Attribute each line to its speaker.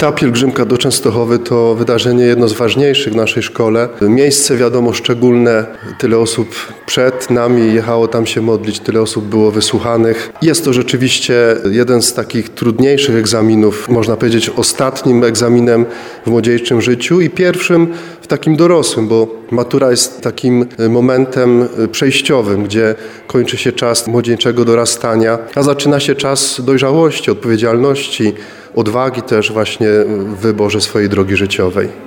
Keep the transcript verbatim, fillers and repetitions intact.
Speaker 1: Ta pielgrzymka do Częstochowy to wydarzenie jedno z ważniejszych w naszej szkole. Miejsce wiadomo szczególne, tyle osób przed nami jechało tam się modlić, tyle osób było wysłuchanych. Jest to rzeczywiście jeden z takich trudniejszych egzaminów, można powiedzieć ostatnim egzaminem w młodzieńczym życiu i pierwszym w takim dorosłym, bo matura jest takim momentem przejściowym, gdzie kończy się czas młodzieńczego dorastania, a zaczyna się czas dojrzałości, odpowiedzialności, odwagi też właśnie w wyborze swojej drogi życiowej.